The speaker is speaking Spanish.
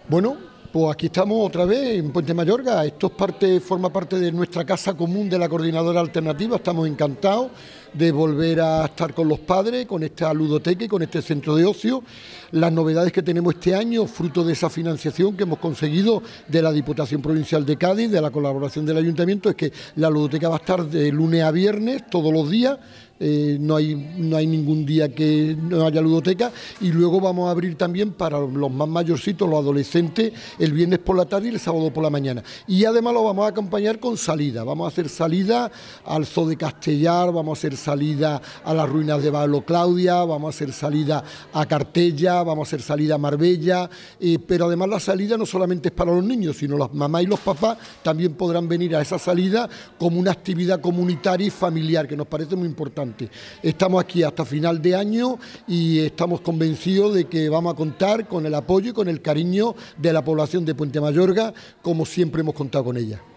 Bueno, pues aquí estamos otra vez en Puente Mayorga. Esto forma parte de nuestra casa común de la Coordinadora Alternativa. Estamos encantados de volver a estar con los padres, con esta ludoteca y con este centro de ocio. Las novedades que tenemos este año, fruto de esa financiación que hemos conseguido de la Diputación Provincial de Cádiz, de la colaboración del Ayuntamiento, es que la ludoteca va a estar de lunes a viernes, todos los días. No hay ningún día que no haya ludoteca, y luego vamos a abrir también para los más mayorcitos, los adolescentes, el viernes por la tarde y el sábado por la mañana. Y además lo vamos a acompañar con salida. Vamos a hacer salida al Zoo de Castellar, vamos a hacer salida a las ruinas de Baelo Claudia, vamos a hacer salida a Cartella, vamos a hacer salida a Marbella, pero además la salida no solamente es para los niños, sino las mamás y los papás también podrán venir a esa salida como una actividad comunitaria y familiar, que nos parece muy importante. Estamos aquí hasta final de año y estamos convencidos de que vamos a contar con el apoyo y con el cariño de la población de Puente Mayorga, como siempre hemos contado con ella.